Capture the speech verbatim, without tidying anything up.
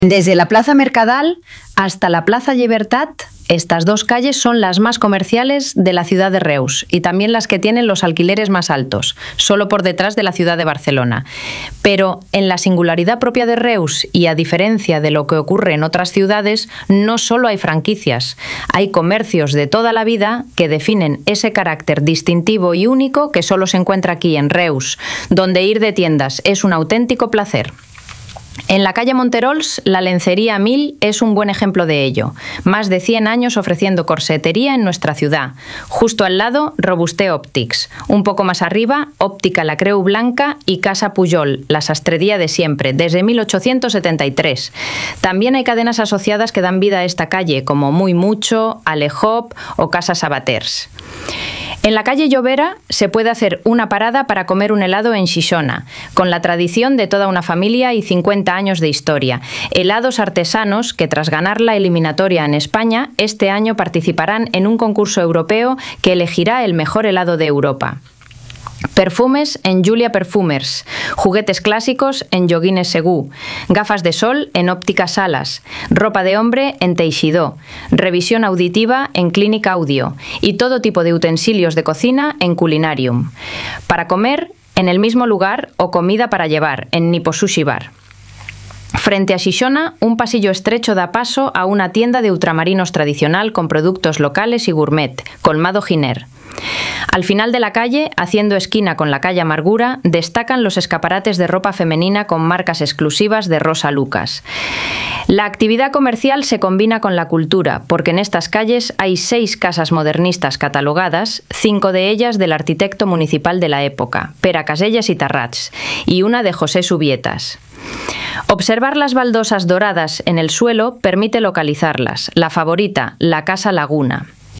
Desde la Plaza Mercadal hasta la Plaza Llibertat, estas dos calles son las más comerciales de la ciudad de Reus y también las que tienen los alquileres más altos, solo por detrás de la ciudad de Barcelona. Pero en la singularidad propia de Reus y a diferencia de lo que ocurre en otras ciudades, no solo hay franquicias, hay comercios de toda la vida que definen ese carácter distintivo y único que solo se encuentra aquí en Reus, donde ir de tiendas es un auténtico placer. En la calle Monterols, la lencería Mil es un buen ejemplo de ello. Más de cien años ofreciendo corsetería en nuestra ciudad. Justo al lado, Robuste Optics. Un poco más arriba, Óptica La Creu Blanca y Casa Pujol, la sastrería de siempre, desde mil ochocientos setenta y tres. También hay cadenas asociadas que dan vida a esta calle, como Muy Mucho, Alehop o Casa Sabaters. En la calle Llovera se puede hacer una parada para comer un helado en Xixona, con la tradición de toda una familia y cincuenta años de historia. Helados artesanos que, tras ganar la eliminatoria en España, este año participarán en un concurso europeo que elegirá el mejor helado de Europa. Perfumes en Julia Perfumers, juguetes clásicos en Joguines Segú, gafas de sol en Óptica Salas, ropa de hombre en Teixidó, revisión auditiva en Clínica Audio y todo tipo de utensilios de cocina en Culinarium. Para comer, en el mismo lugar o comida para llevar, en Nipo Sushi Bar. Frente a Xixona, un pasillo estrecho da paso a una tienda de ultramarinos tradicional con productos locales y gourmet, Colmado Giner. Al final de la calle, haciendo esquina con la calle Amargura, destacan los escaparates de ropa femenina con marcas exclusivas de Rosa Lucas. La actividad comercial se combina con la cultura, porque en estas calles hay seis casas modernistas catalogadas, cinco de ellas del arquitecto municipal de la época, Pere Casellas i Tarrats, y una de José Subietas. Observar las baldosas doradas en el suelo permite localizarlas. La favorita, la Casa Laguna.